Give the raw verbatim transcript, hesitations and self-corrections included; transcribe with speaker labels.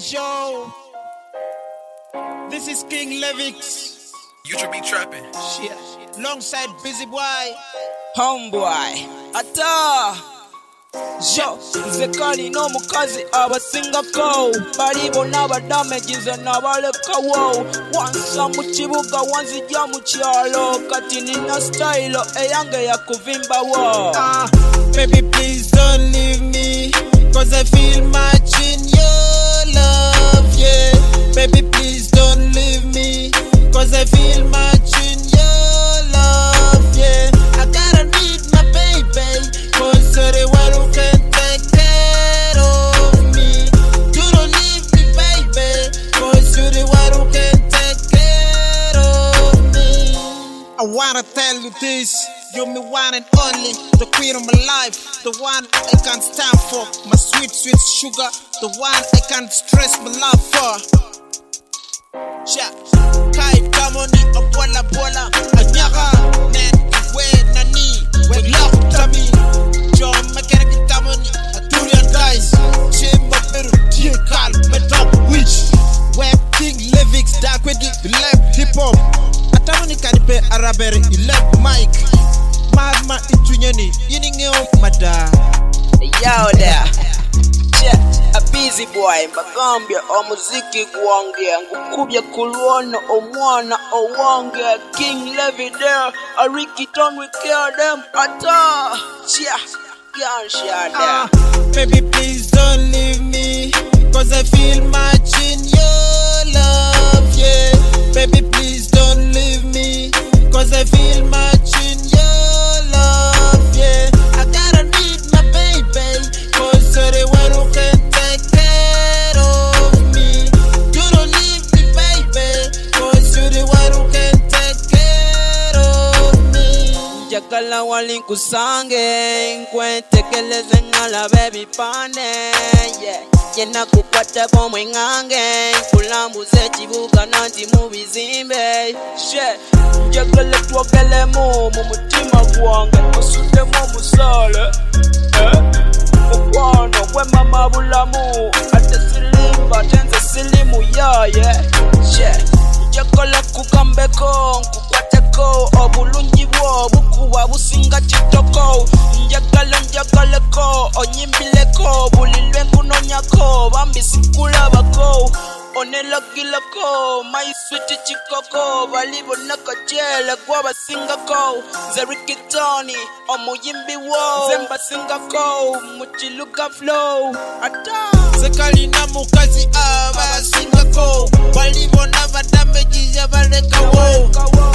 Speaker 1: yo. This is King Levix.
Speaker 2: You should be trapping.
Speaker 1: Shit. Alongside Busy Boy.
Speaker 3: Homeboy. Ata. Yo, zekali no mukazi abasinga ko balibo n'abadamagize n'abaleka wo wansa mu kibuga wanzijja mu kyalo kati nina style eyange yakuvimba wo.
Speaker 1: Ah, baby please don't leave me, cause I feel much in your love, yeah. Baby please don't leave me, cause I feel much in your love, yeah. I gotta need my baby, cause you're the one who can take care of me. You don't leave me, baby, cause you're the one who can take care of me. I wanna tell you this, you're my one and only, the queen of my life, the one I can't stand for, my sweet, sweet sugar, the one I can't stress my love for. Sha, kai kamoni abola bola, anyaga, net we nani, we love tami. John mechanic kamoni, Aturian guys, Chamber Peru, T Kal, Metop Witch, Web King Levix, Dark with the left hip hop. Atamoni kanipe Arabere, left mic. Magma itunyeni, yininge mada.
Speaker 3: Yo there. Yeah, a busy boy, Magambia, o muziki guongea, ngukubya kulwana, o mwana, o wongea, King Levy there, a Ricky Ton, we care them, ata, yeah, can't share there.
Speaker 1: Ah, baby please don't leave me, cause I feel much in your love, yeah. Baby please don't leave me, cause I feel much in your love, yeah. I gotta need my baby, cause you're the one who can take care of me. You don't leave me, baby, cause you're the one who can take care of me.
Speaker 3: Jakala walinkusange, nkwentekeleze ngala baby pane, yeah. Yena kukwata kwa mwengange, kulambuze chibuga nanti mubizimbe, shit. Jakala twagele mu, mu mutima gwange, masude mu musale, eh. Mukwana kwe mama bulamu, ate silimba, tenze silimu ya, yeah, shit. Jakala kukambeko, kukwateko, obulungi bwo, bukuwa businga chitoko. Njagala njagaleko, onyimbileko, bulilwe nkunonyako, bambi sikulabako. Onelagilako, my sweet chikoko, balibo nakachele kwa basingako. Zeriki Tony, omuyimbi wo, zemba singako, muchiluka flow. Ata
Speaker 1: Zekali na mukazi aba singako, balibo na badamagize baleka wo.